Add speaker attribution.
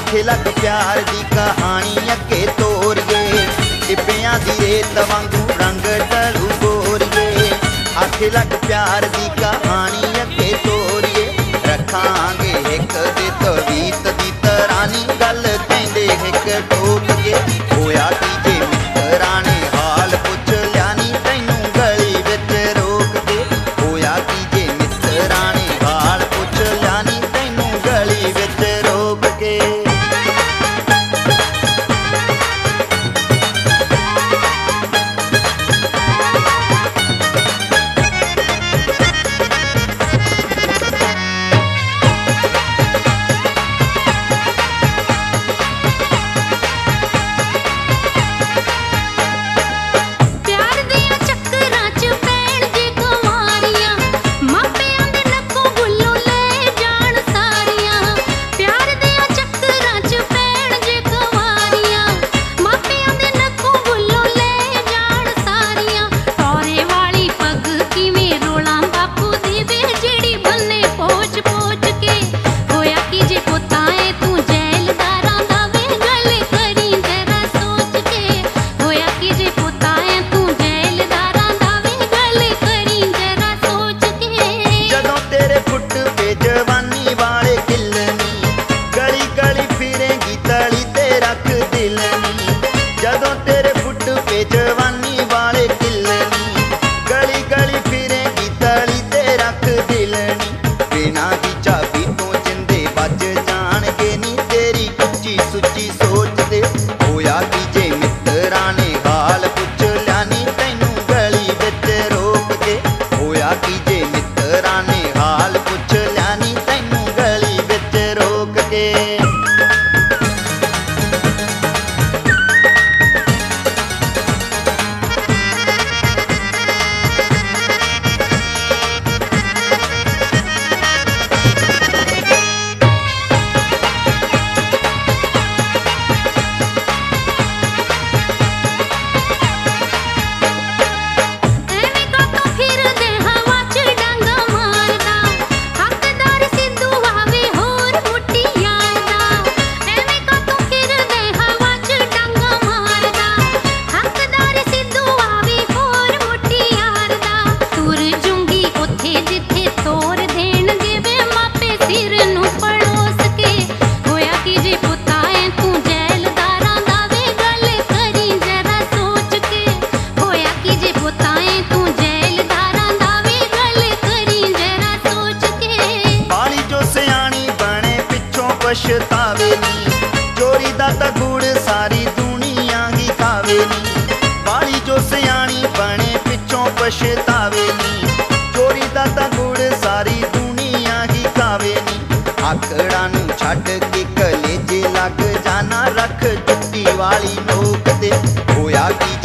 Speaker 1: आखे लग प्यार दी कहानी अगे तोरिए टिब्बियां दी रेत वांगू रंग ढलू गोरिए आखे लग प्यार दी कहानी अगे तोरिए रखांगे एक दे तवीत दी तरानी गल कहंदे एक ठोक के होया की जे मित्तरां ने हाल पुछ लिया नी तैनू गली विच रोक के होया की जे मित्तरां ने हाल पुछ लिया नी तैनू गली विच रोक के। पछतावे नी चोरी दा तां गुड़ सारी दुनिया ही खावे नी बाली जो सियाणी बने पिछों पछतावे नी चोरी दा तां गुड़ सारी दुनिया ही खावे नी आकड़ा नूं छड्ड के कलेजे लग जाना रख जुत्ती वाली नोक ते होया की